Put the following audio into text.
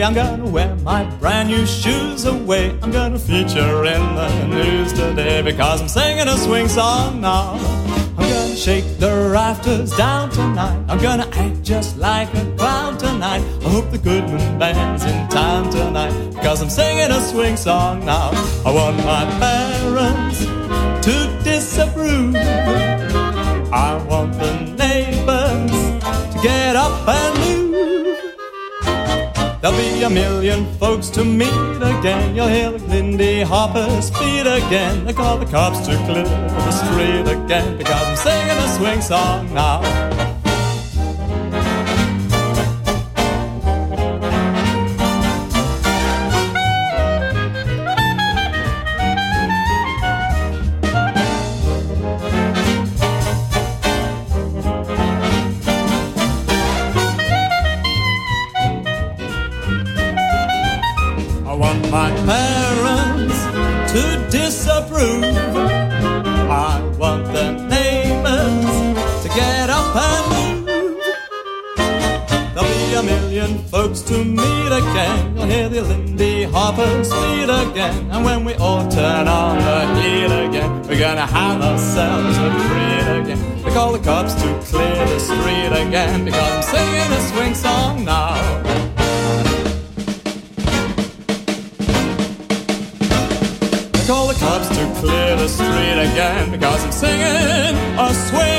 I'm gonna wear my brand new shoes away. I'm gonna feature in the news today because I'm singing a swing song now. I'm gonna shake the rafters down tonight. I'm gonna act just like a clown tonight. I hope the Goodman Band's in town tonight because I'm singing a swing song now. I want my parents to disapprove. I want the neighbors to get up and move. There'll be a million folks to meet again. You'll hear the Lindy Hopper's feet again. They call the cops to clear the street again because I'm singing a swing song now. My parents to disapprove. I want the neighbors to get up and move. There'll be a million folks to meet again. You'll hear the Lindy Hopper speed again. And when we all turn on the heat again, we're gonna have ourselves a treat again. They call the cops to clear the street again because I'm singing a swing song now. Call the cops to clear the street again because I'm singing a swing